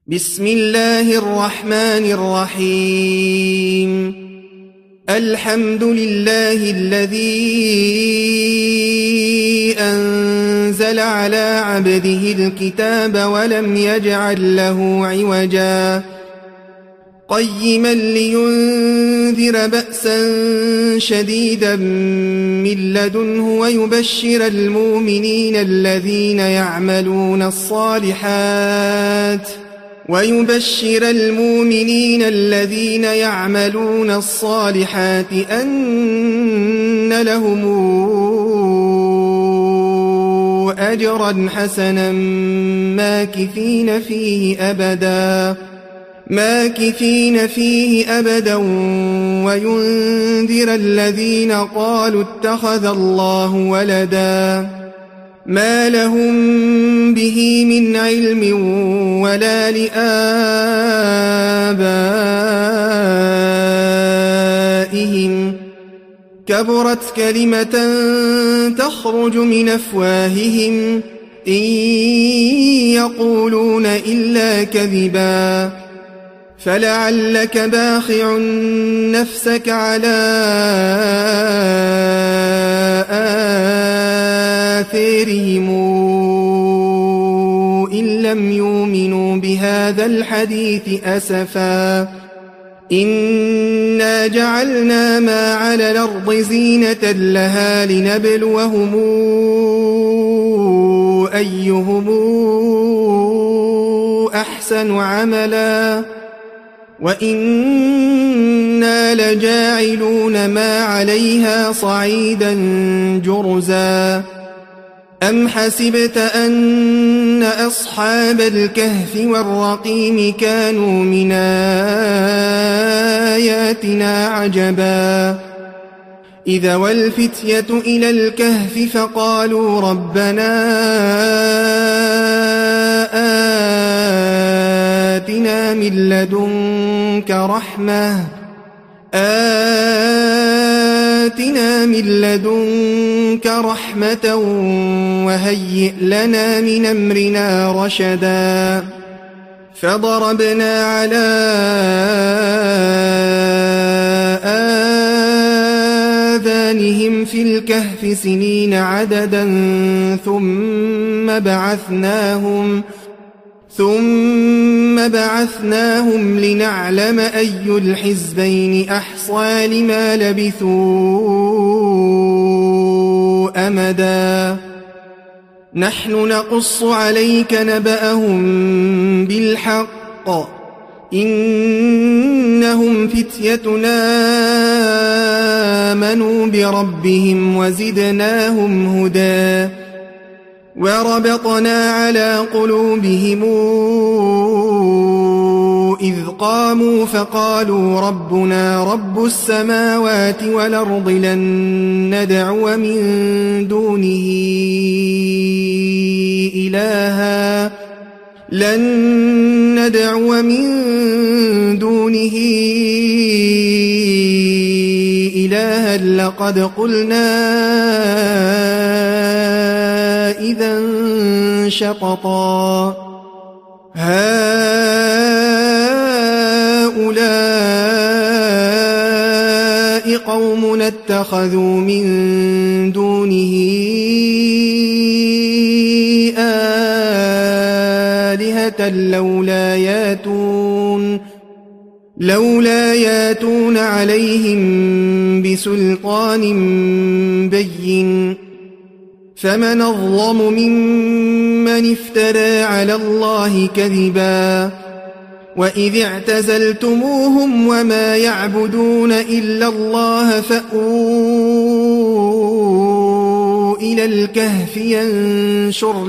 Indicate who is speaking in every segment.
Speaker 1: بسم الله الرحمن الرحيم. الحمد لله الذي أنزل على عبده الكتاب ولم يجعل له عوجا قيما لينذر بأسا شديدا من لدنه ويبشر المؤمنين الذين يعملون الصالحات أن لهم أجرا حسنا ماكثين فيه أبدا وينذر الذين قالوا اتخذ الله ولدا ما لهم به من علم ولا لآبائهم كبرت كلمة تخرج من أفواههم إن يقولون إلا كذبا فلعلك باخع نفسك على آثارهم إن لم يؤمنوا بهذا الحديث أسفا إنا جعلنا ما على الأرض زينة لها لنبلوهم أيهم أحسن عملا وإنا لجاعلون ما عليها صعيدا جرزا أم حسبت أن أصحاب الكهف والرقيم كانوا من آياتنا عجبا إذا والفتية إلى الكهف فقالوا ربنا آتنا من لدنك رحمة وهيئ لنا من أمرنا رشدا فضربنا على آذانهم في الكهف سنين عددا ثم بعثناهم لنعلم أي الحزبين أحصى لما لبثوا أمدا نحن نقص عليك نبأهم بالحق إنهم فتيتنا آمنوا بربهم وزدناهم هدى وربطنا على قلوبهم إذ قاموا فقالوا ربنا رب السماوات والأرض لن ندعو من دونه إلها لقد قلنا إذا شططا هؤلاء قوم اتخذوا من دونه آلهة لولا ياتون عليهم بسلطان بين فمن أظلم ممن افترى على الله كذبا وإذ اعتزلتموهم وما يعبدون إلا الله فأووا إلى الكهف ينشر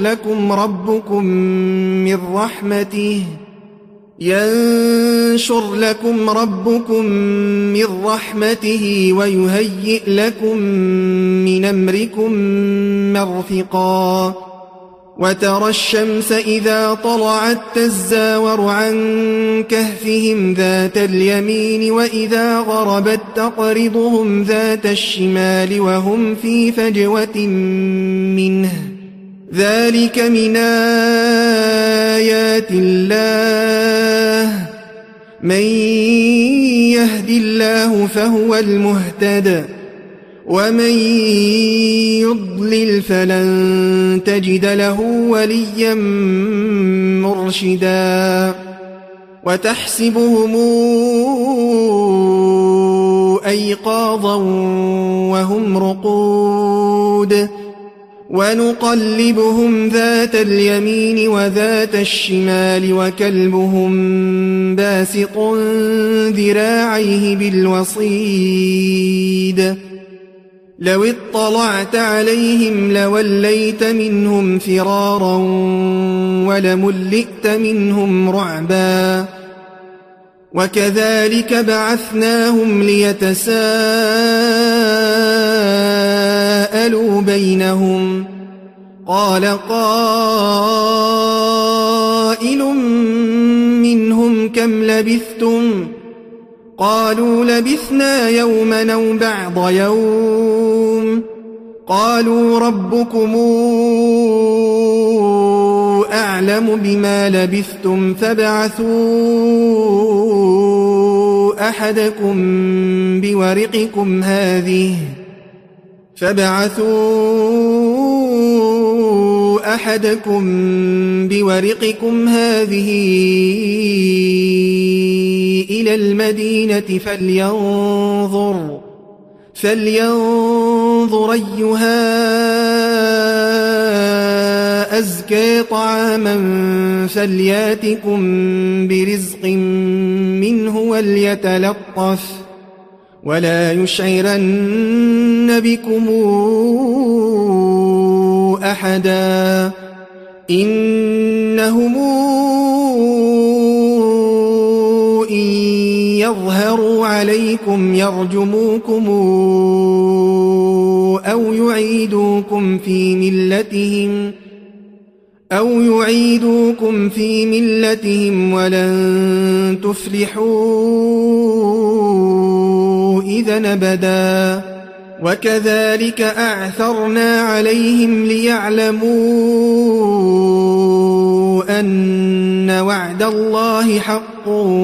Speaker 1: لكم ربكم من رحمته ويهيئ لكم من أمركم مرفقا وترى الشمس إذا طلعت تزاور عن كهفهم ذات اليمين وإذا غربت تقرضهم ذات الشمال وهم في فجوة منه ذلك من آيات الله من يهد الله فهو المهتد ومن يضلل فلن تجد له وليا مرشدا وتحسبهم أيقاظا وهم رقود ونقلبهم ذات اليمين وذات الشمال وكلبهم باسط ذراعيه بالوصيد لو اطلعت عليهم لوليت منهم فرارا ولملئت منهم رعبا وكذلك بعثناهم ليتساءلوا بينهم قال قائل منهم كم لبثتم قالوا لبثنا يوما أو بعض يوم قالوا ربكم أعلم بما لبثتم فابعثوا أحدكم بورقكم هذه إلى المدينة فلينظر أيها أزكى طعاما فلياتكم برزق منه وليتلطف ولا يشعرن بكم أحدا إنهم إن يظهروا عليكم يرجموكم أو يعيدوكم في ملتهم ولن تفلحوا إذا أبدا وكذلك أعثرنا عليهم ليعلموا أن وعد الله حق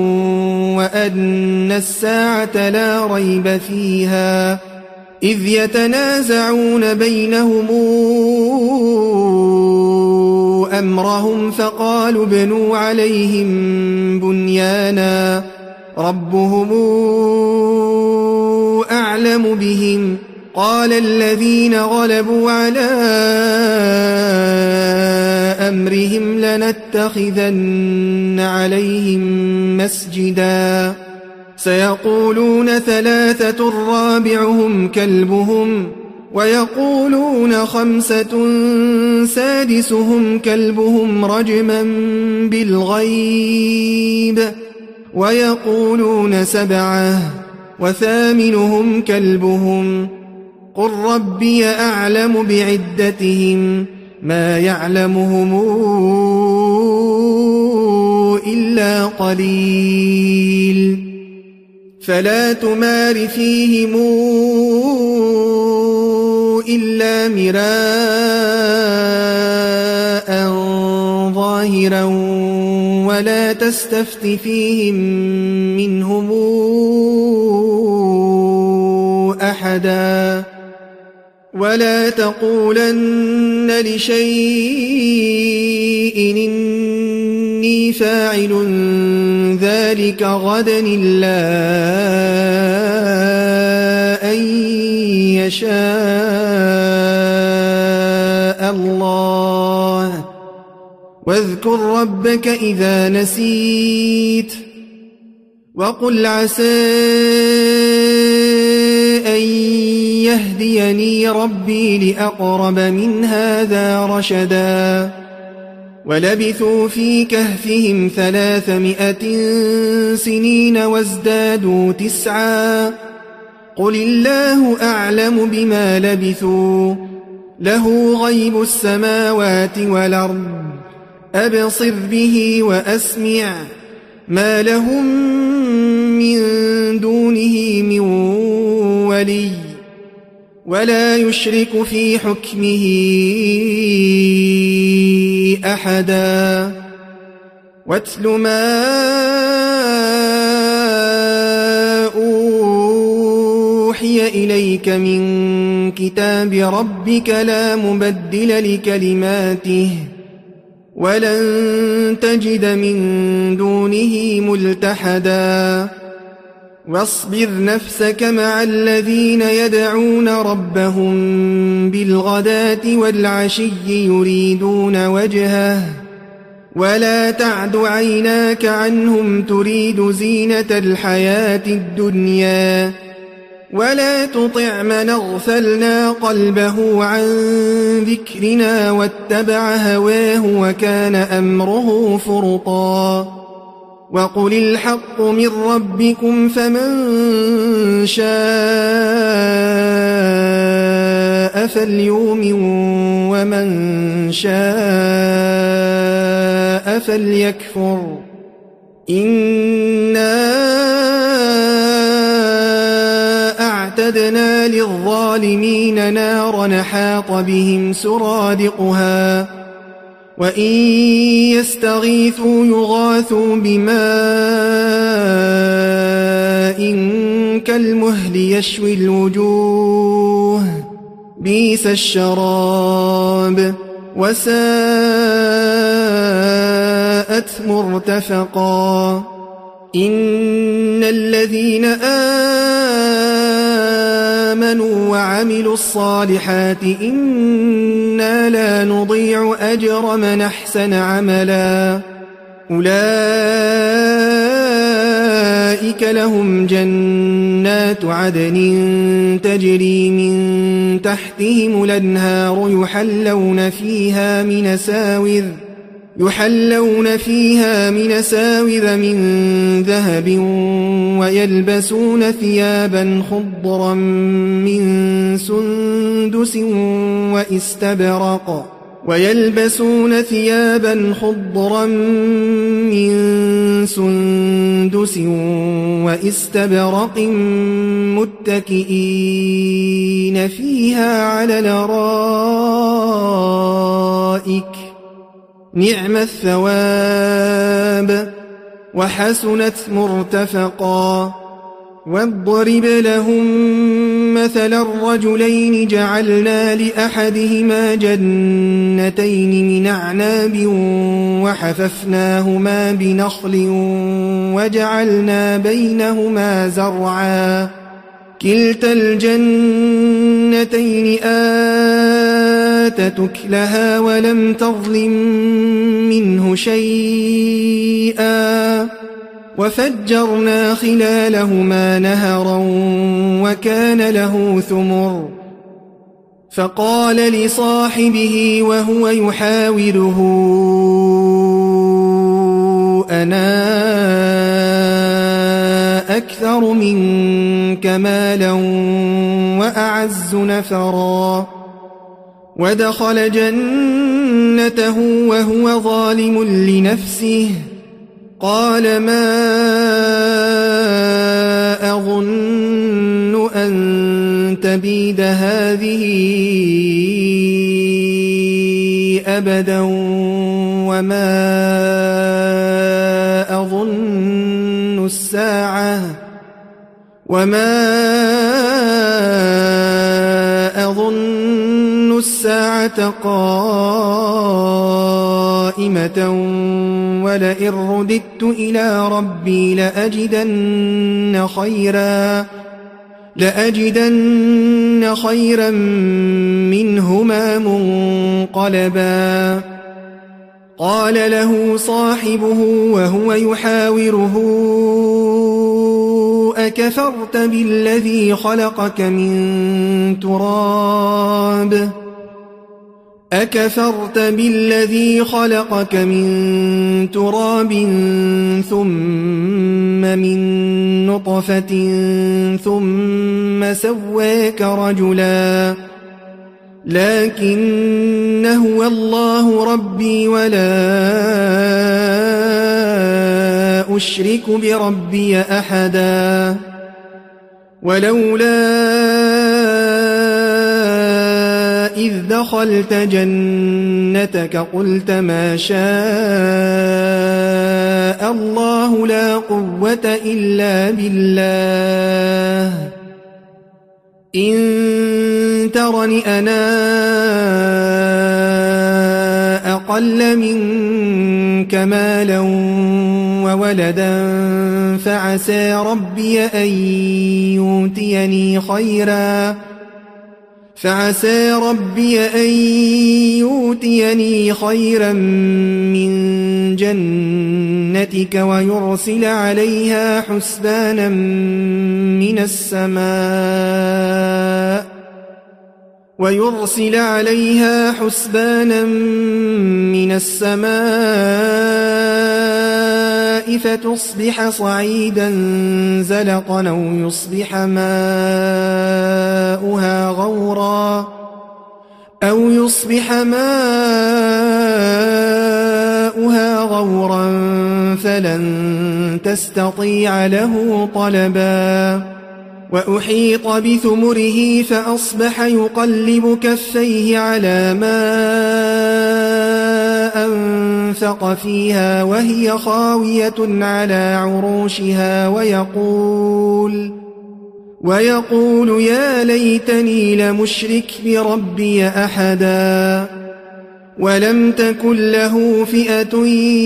Speaker 1: وأن الساعة لا ريب فيها إذ يتنازعون بينهم أمرهم فقالوا ابنوا عليهم بنيانا ربهم أعلم بهم قال الذين غلبوا على أمرهم لنتخذن عليهم مسجدا سيقولون ثلاثة رابعهم كلبهم ويقولون خمسة سادسهم كلبهم رجما بالغيب ويقولون سبعة وثامنهم كلبهم قل ربي أعلم بعدتهم ما يعلمهم إلا قليل فلا تمار فيهم إلا مراء ظاهرا ولا تستفت فيهم منهم أحدا ولا تقولن لشيء إني فاعل ذلك غدا إلا أن يشاء الله واذكر ربك إذا نسيت وقل عسى أن يهديني ربي لأقرب من هذا رشدا ولبثوا في كهفهم 300 سنين وازدادوا 9 قل الله أعلم بما لبثوا له غيب السماوات والأرض أبصر به وأسمع ما لهم من دونه من ولي ولا يشرك في حكمه أحدا واتل ما أوحي إليك من كتاب ربك لا مبدل لكلماته ولن تجد من دونه ملتحدا واصبر نفسك مع الذين يدعون ربهم بالغداة والعشي يريدون وجهه ولا تعد عيناك عنهم تريد زينة الحياة الدنيا ولا تطع من اغفلنا قلبه عن ذكرنا واتبع هواه وكان أمره فرطا وقل الحق من ربكم فمن شاء فليؤمن ومن شاء فليكفر إنا أعتدنا للظالمين نارا حاط بهم سرادقها وإن يستغيثوا يغاثوا بماء كالمهل يشوي الوجوه بئس الشراب وساءت مرتفقا إن الذين آمنوا وعملوا الصالحات إنا لا نضيع أجر من أحسن عملا أولئك لهم جنات عدن تجري من تحتهم الأنهار يحلون فيها من ساور من ذهب ويلبسون ثيابا خضرا من سندس واستبرق متكئين فيها على الأرائك نعم الثواب وحسنت مرتفقا واضرب لهم مثل الرجلين جعلنا لأحدهما جنتين من أعناب وحففناهما بنخل وجعلنا بينهما زرعا كلتا الجنتين آتت أكلها ولم تظلم منه شيئا وفجرنا خلالهما نهرا وكان له ثمر فقال لصاحبه وهو يحاوره أنا أكثر منك مالا وأعز نفرا ودخل جنته وهو ظالم لنفسه قال ما أظن أن تبيد هذه أبدا وما أظن الساعة قائمة ولئن رددت إلى ربي لأجدن خيرا منهما منقلبا قال له صاحبه وهو يحاوره أكفرت بالذي خلقك من تراب ثم من نطفة ثم سواك رجلا لكن هو الله ربي ولا أشرك بربي أحدا ولولا إذ دخلت جنتك قلت ما شاء الله لا قوة إلا بالله إن ترني أنا أقل منك مالا وولدا فعسى ربي أن يؤتيني خيرا من جنتك ويرسل عليها حسبانا من السماء فتصبح صعيدا زلقا أو يصبح ماؤها غورا فلن تستطيع له طلبا وأحيط بثمره فأصبح يقلب كفيه على ما أنفق فيها وهي خاوية على عروشها ويقول يا ليتني لمشرك بربي أحدا ولم تكن له فئة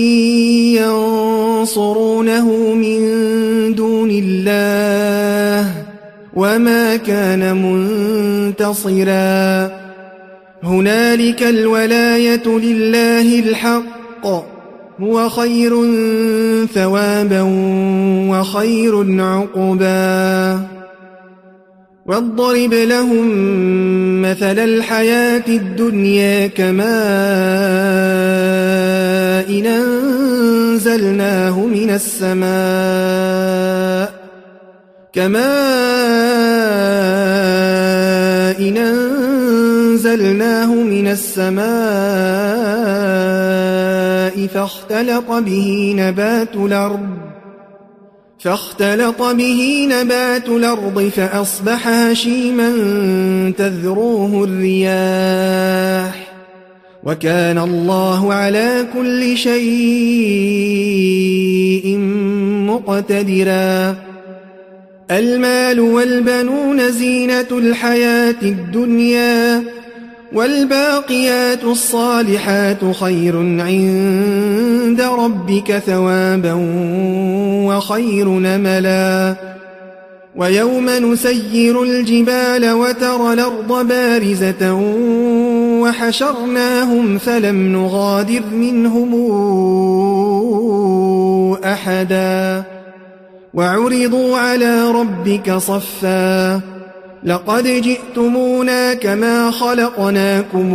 Speaker 1: ينصرونه من دون الله وما كان منتصرا هنالك الولاية لله الحق هو خير ثوابا وخير عقبا واضرب لهم مثل الحياة الدنيا كماء أنزلناه من السماء فاختلط به نبات الأرض فأصبح هشيما تذروه الرياح وكان الله على كل شيء مقتدرا المال والبنون زينة الحياة الدنيا والباقيات الصالحات خير عند ربك ثوابا وخير نملا ويوم نسير الجبال وترى الأرض بارزة وحشرناهم فلم نغادر منهم أحدا وعرضوا على ربك صفا لقد جئتمونا كما خلقناكم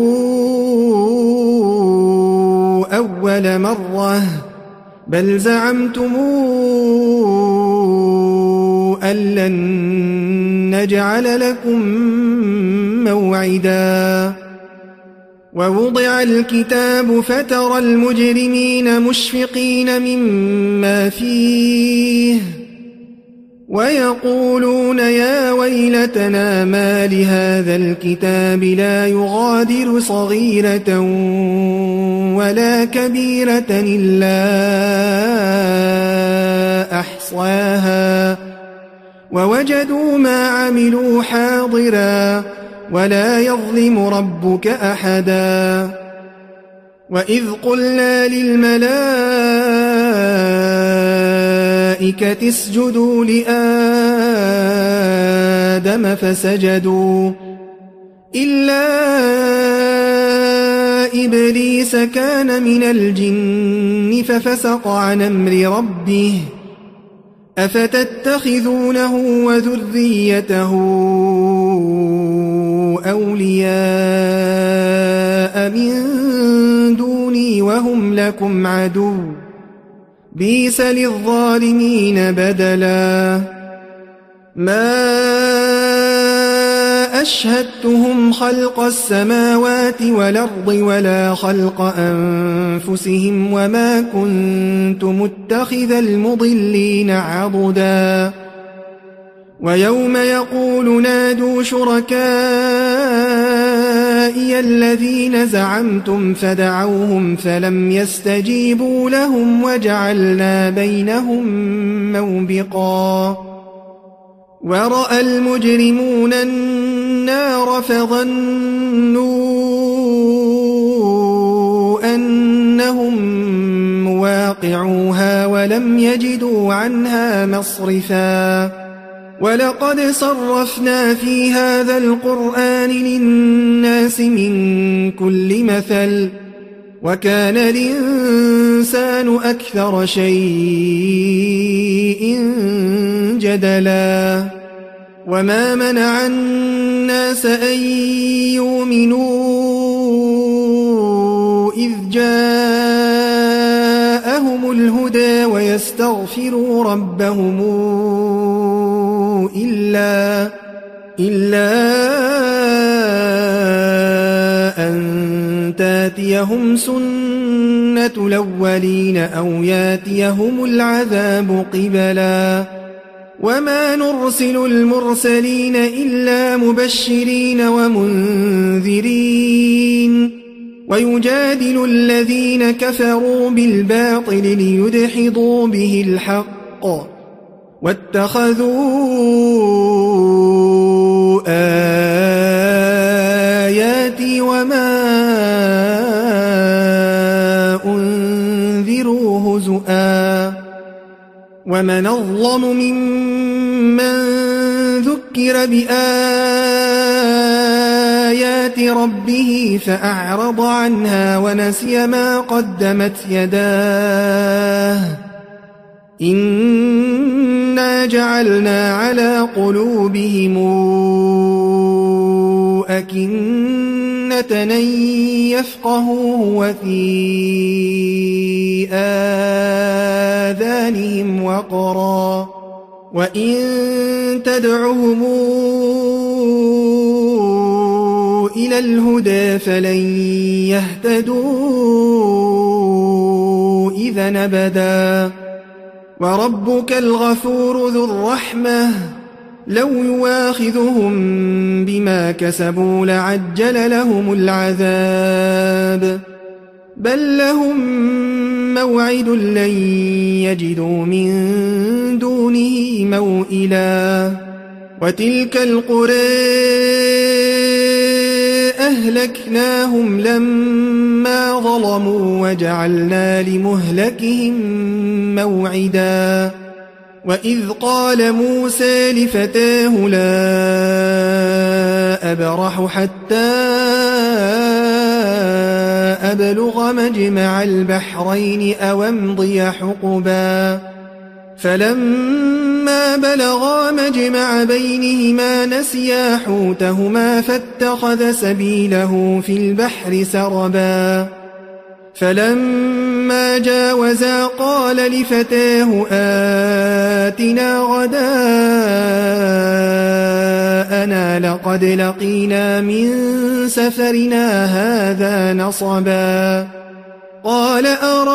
Speaker 1: أول مرة بل زعمتم أن لن نجعل لكم موعدا ووضع الكتاب فترى المجرمين مشفقين مما فيه ويقولون يا ويلتنا ما لهذا الكتاب لا يغادر صغيرة ولا كبيرة إلا أحصاها ووجدوا ما عملوا حاضرا ولا يظلم ربك أحدا وإذ قلنا للملائكة اسجدوا لآدم فسجدوا إلا إبليس كان من الجن ففسق عن أمر ربه أفتتخذونه وذريته أولياء من دوني وهم لكم عدو بئس للظالمين بدلا ما أشهدتهم خلق السماوات والأرض ولا خلق أنفسهم وما كنت متخذ المضلين عضدا ويوم يقول نادوا شركائي شُرَكَائِيَ الَّذِينَ زَعَمْتُمْ فَدَعَوْهُمْ فَلَمْ يَسْتَجِيبُوا لَهُمْ وَجَعَلْنَا بَيْنَهُم مَّوْبِقًا وَرَأَى الْمُجْرِمُونَ النَّارَ فَظَنُّوا أَنَّهُم مُّوَاقِعُوهَا وَلَمْ يَجِدُوا عَنْهَا مَصْرِفًا وَلَقَدْ صَرَّفْنَا فِي هَذَا الْقُرْآنِ لِلنَّاسِ مِنْ كُلِّ مَثَلٍ وَكَانَ الْإِنسَانُ أَكْثَرَ شَيْءٍ جَدَلًا وَمَا مَنَعَ النَّاسَ أَن يُؤْمِنُوا إِذْ جَاءَهُمُ الْهُدَى وَيَسْتَغْفِرُوا رَبَّهُمْ إِلَّا أَن تَأْتِيَهُمْ سُنَّةُ الْأَوَّلِينَ أَوْ يَأْتِيَهُمُ الْعَذَابُ قِبَلًا وَمَا نُرْسِلُ الْمُرْسَلِينَ إِلَّا مُبَشِّرِينَ وَمُنذِرِينَ وَيُجَادِلُ الَّذِينَ كَفَرُوا بِالْبَاطِلِ لِيُدْحِضُوا بِهِ الْحَقَّ وَاتَّخَذُوا آيَاتِي وَمَا أُنذِرُوا هُزُوًا وَمَنْ أَظْلَمُ مِمَّنْ ذُكِّرَ بِآيَاتِ رَبِّهِ فَأَعْرَضَ عَنْهَا وَنَسِيَ مَا قَدَّمَتْ يَدَاهُ إِنَّا جَعَلْنَا عَلَى قُلُوبِهِمْ أَكِنَّةً أَن يَفْقَهُوهُ وَفِي آذَانِهِمْ وَقْرًا وَإِن تَدْعُهُمْ إِلَى الْهُدَى فَلَن يَهْتَدُوا إِذًا أَبَدًا وَرَبُّكَ الْغَفُورُ ذُو الرَّحْمَةِ لَوْ يُؤَاخِذُهُم بِمَا كَسَبُوا لَعَجَّلَ لَهُمُ الْعَذَابَ بَل لَّهُم مَّوْعِدٌ لَّن يَجِدُوا مِن دُونِهِ مَوْئِلًا وَتِلْكَ الْقُرَىٰ أَهْلَكْنَاهُمْ لَمَّا ظَلَمُوا وَجَعَلْنَا لِمُهْلِكِهِم مَّوْعِدًا وَإِذْ قَالَ مُوسَىٰ لِفَتَاهُ لَا أَبْرَحُ حَتَّىٰ أَبْلُغَ مَجْمَعَ الْبَحْرَيْنِ أَوْ أَمْضِيَ حُقُبًا فَلَمَّا بَلَغَا مَجْمَعَ بَيْنِهِمَا نَسِيَا حُوتَهُمَا فَاتَّخَذَ سَبِيلَهُ فِي الْبَحْرِ سَرَبًا فَلَمَّا جَاوَزَا قَالَ لِفَتَاهُ آتِنَا غَدَاءَنَا لَقَدْ لَقِينَا مِن سَفَرِنَا هَٰذَا نَصَبًا قَالَ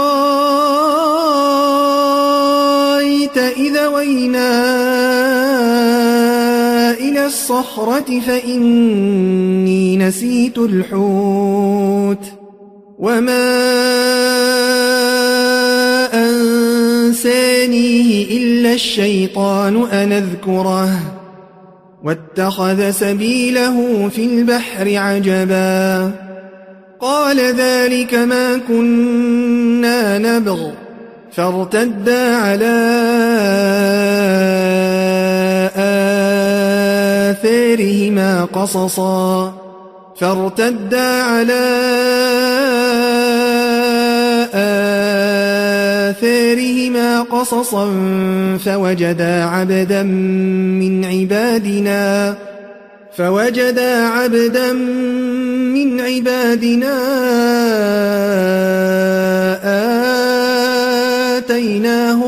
Speaker 1: أَرَأَيْتَ إِذْ أَوَيْنَا إِلَى الصَّخْرَةِ فَإِنِّي نَسِيتُ الْحُوتَ وَمَا أَنسَانِيهِ إِلَّا الشَّيْطَانُ أَنْ أَذْكُرَهُ وَاتَّخَذَ سَبِيلَهُ فِي الْبَحْرِ عَجَبًا قَالَ ذَلِكَ مَا كُنَّا نَبْغِ فَارْتَدَّا عَلَىٰ آثَارِهِمَا قَصَصًا فَوَجَدَا عَبْدًا مِّنْ عِبَادِنَا آتَيْنَاهُ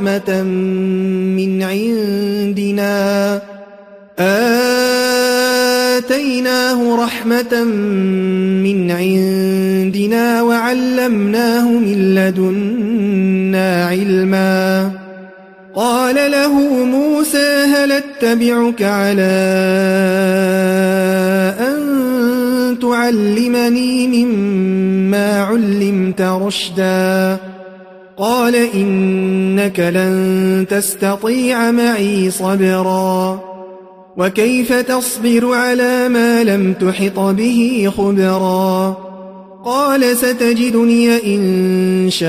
Speaker 1: رَحْمَةً مِّنْ عِندِنَا وَعَلَّمْنَاهُ مِن لَّدُنَّا عِلْمًا قَالَ لَهُ مُوسَىٰ هَلْ أَتَّبِعُكَ عَلَىٰ أَن لتعلمني مما علمت رشدا قال إنك لن تستطيع معي صبرا وكيف تصبر على ما لم تحط به خبرا قال ستجدني إن شاء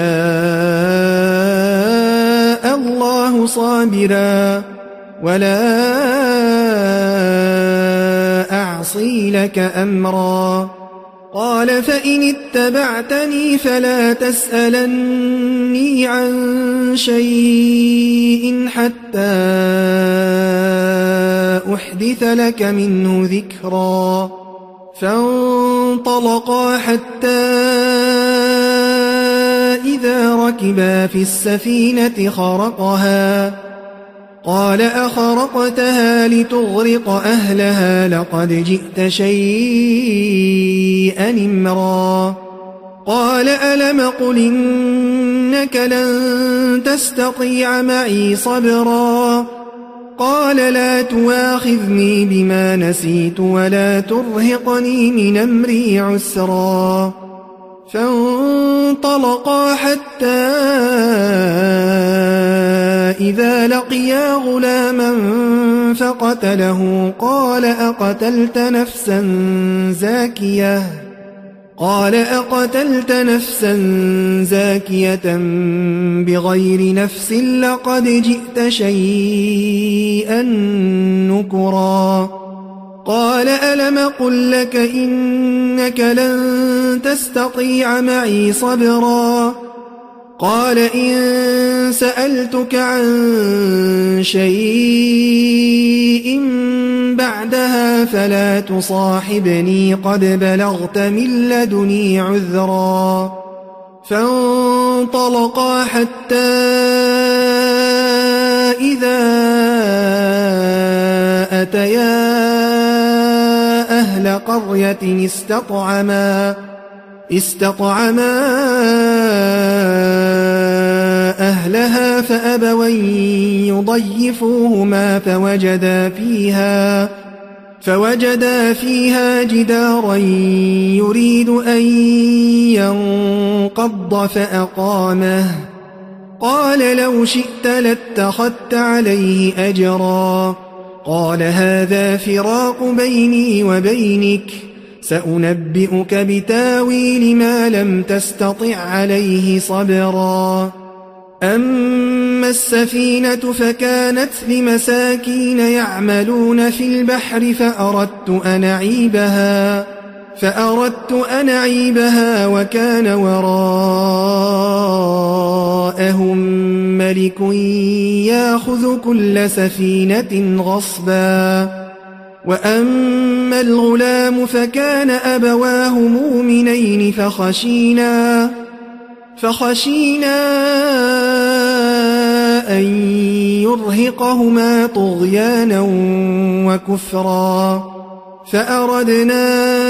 Speaker 1: الله صابرا ولا أعصي لك أمرا قال فإن اتبعتني فلا تسألني عن شيء حتى أحدث لك منه ذكرا فانطلقا حتى إذا ركبا في السفينة خرقها قال أخرقتها لتغرق أهلها لقد جئت شيئا إمرا قال ألم قل إنك لن تستطيع معي صبرا قال لا تواخذني بما نسيت ولا ترهقني من أمري عسرا فانطلقا حتى إذا لقيا غلاما فقتله قال أقتلت نفسا زاكية بغير نفس لقد جئت شيئا نكرا قال ألم قل لك إنك لن تستطيع معي صبرا قال إن سألتك عن شيء بعدها فلا تصاحبني قد بلغت من لدني عذرا فانطلقا حتى إذا أتيا أهل قرية استطعما أهلها فأبوا يضيفوهما فوجدا فيها جدارا يريد أن ينقض فأقامه قال لو شئت لاتخذت عليه أجرا قال هذا فراق بيني وبينك سأنبئك بتاويل ما لم تستطع عليه صبرا أما السفينة فكانت لمساكين يعملون في البحر فأردت أن أعيبها وكان وراءهم ملك يأخذ كل سفينة غصبا وأما الغلام فكان أبواه مؤمنين فخشينا أن يرهقهما طغيانا وكفرا فأردنا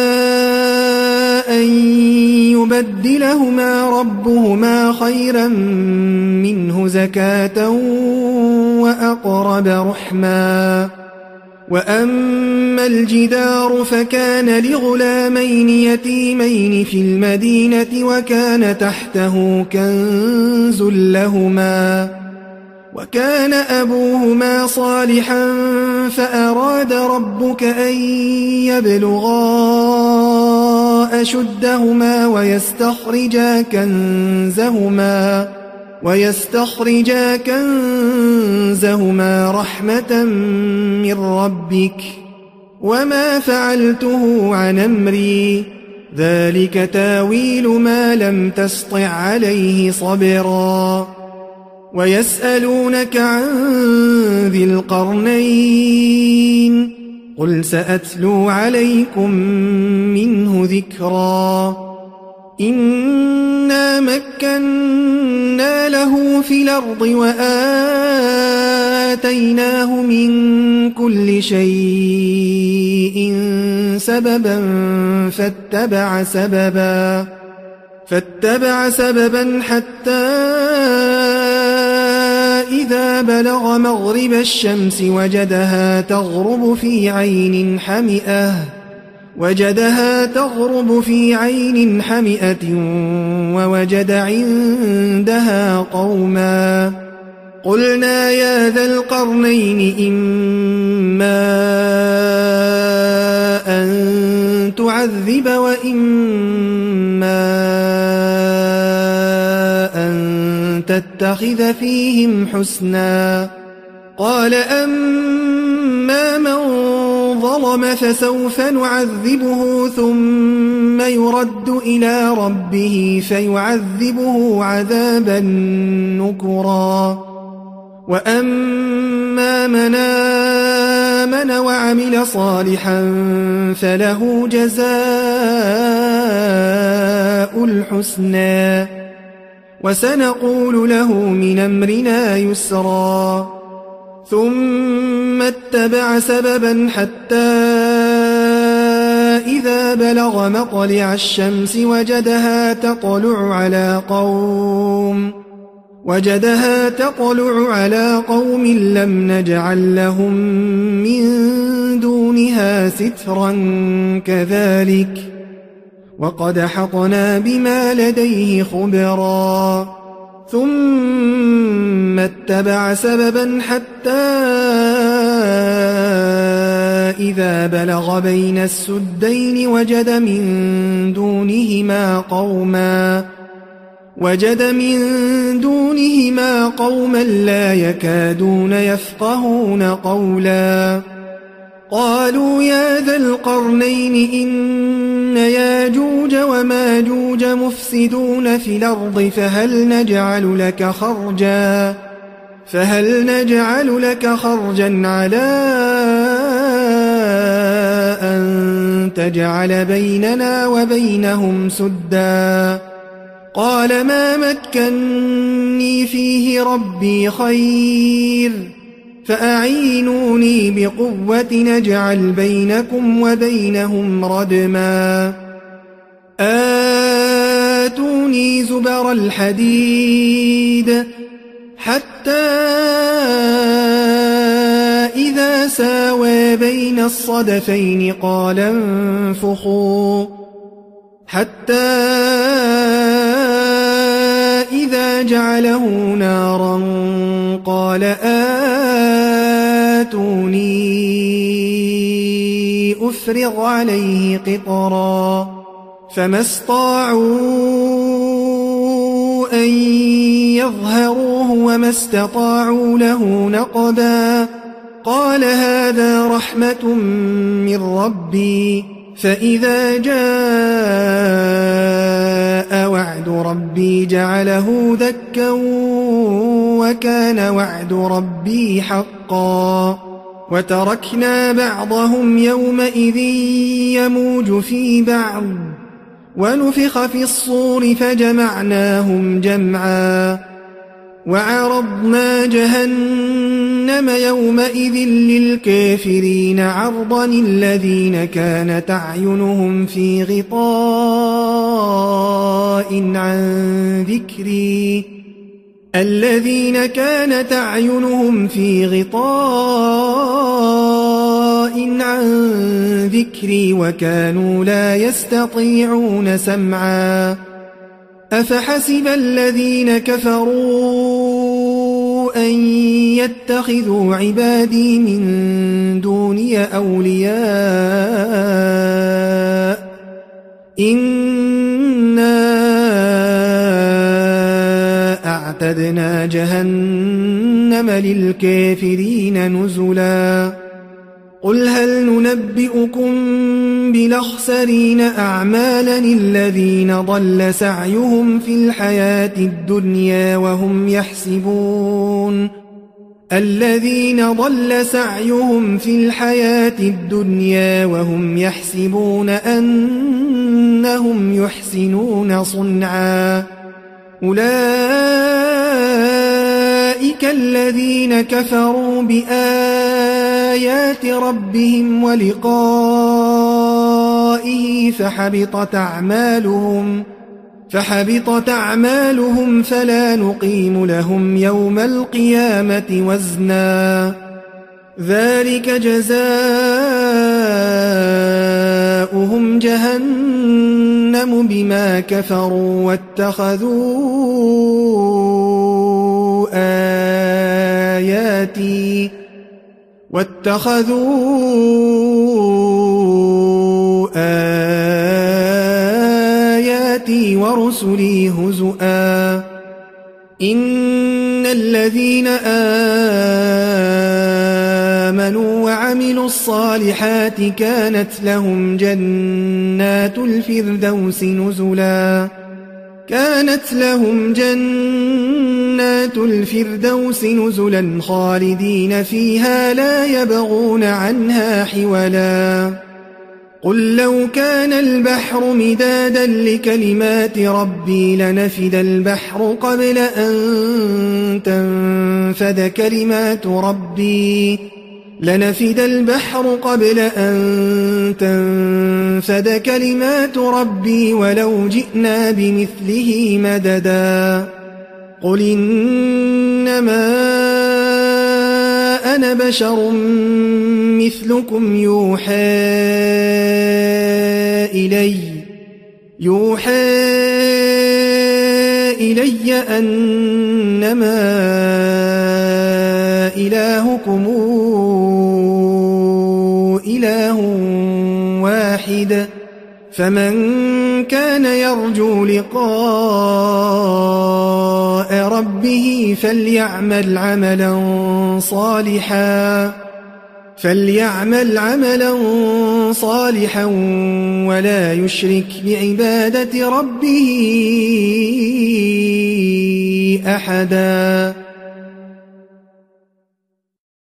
Speaker 1: أن يبدلهما ربهما خيرا منه زكاة وأقرب رحما وأما الجدار فكان لغلامين يتيمين في المدينة وكان تحته كنز لهما وكان أبوهما صالحا فأراد ربك أن يبلغا أشدهما ويستخرجا كنزهما رحمة من ربك وما فعلته عن أمري ذلك تاويل ما لم تسطع عليه صبرا ويسألونك عن ذي القرنين قل سأتلو عليكم منه ذكرا إنا مكنا له في الأرض وآتيناه من كل شيء سببا فاتبع سببا حتى إذا بلغ مغرب الشمس وجدها تغرب في عين حمئة وجدها تغرب في عين حمئة ووجد عندها قوما قلنا يا ذا القرنين إما أن تعذب وإما أن تتخذ فيهم حسنا قال أما من ظلم فسوف نعذبه ثم يرد إلى ربه فيعذبه عذابا نكرا وأما من آمن وعمل صالحا فله جزاء الحسنى وسنقول له من أمرنا يسرا ثم اتبع سببا حتى إذا بلغ مطلع الشمس وجدها تطلع على قوم لم نجعل لهم من دونها سترا كذلك وقد حطنا بما لديه خبرا ثم اتبع سببا حتى إذا بلغ بين السدين وجد من دونهما قوما لا يكادون يفقهون قولا قالوا يا ذا القرنين إن ياجوج وماجوج مفسدون في الأرض فهل نجعل لك خرجا على أن تجعل بيننا وبينهم سدا قال ما مكني فيه ربي خير فأعينوني بقوة نجعل بينكم وبينهم ردما آتوني زبر الحديد حتى إذا ساوى بين الصدفين قال انفخوا حتى إذا جعله نارا قال آتوني أفرغ عليه قطرا فما استطاعوا أن يظهروه وما استطاعوا له نقبا قال هذا رحمة من ربي فإذا جاء وعد ربي جعله دكا وكان وعد ربي حقا وتركنا بعضهم يومئذ يموج في بعض ونفخ في الصور فجمعناهم جمعا وعرضنا جهنم يومئذ للكافرين عرضا الذين كانت أعينهم في غطاء عن ذكري وكانوا لا يستطيعون سمعا أفحسب الذين كفروا أن يتخذوا عبادي من دوني أولياء إنا أعتدنا جهنم للكافرين نزلا قل هل ننبئكم بالأخسرين أعمالا الذين ضل سعيهم في الحياة الدنيا وهم يحسبون أنهم يحسنون صنعا أولئك الذين كفروا بآيات ربهم ولقائه فحبطت أعمالهم فلا نقيم لهم يوم القيامة وزنا ذلك جزاؤهم ومأواهم جهنم بما كفروا آياتي ورسلي هزؤا إن الذين آمنوا وعملوا الصالحات كانت لهم جنات الفردوس نزلا خالدين فيها لا يبغون عنها حولا قل لو كان البحر مدادا لكلمات ربي لنفد البحر قبل أن تنفد كلمات ربي ولو جئنا بمثله مددا قل إنما أنا بشر مثلكم يوحى إلي أنما إلهكم إله واحد فمن كان يرجو لقاء ربه فليعمل عملا صالحا ولا يشرك بعبادة ربه أحدا.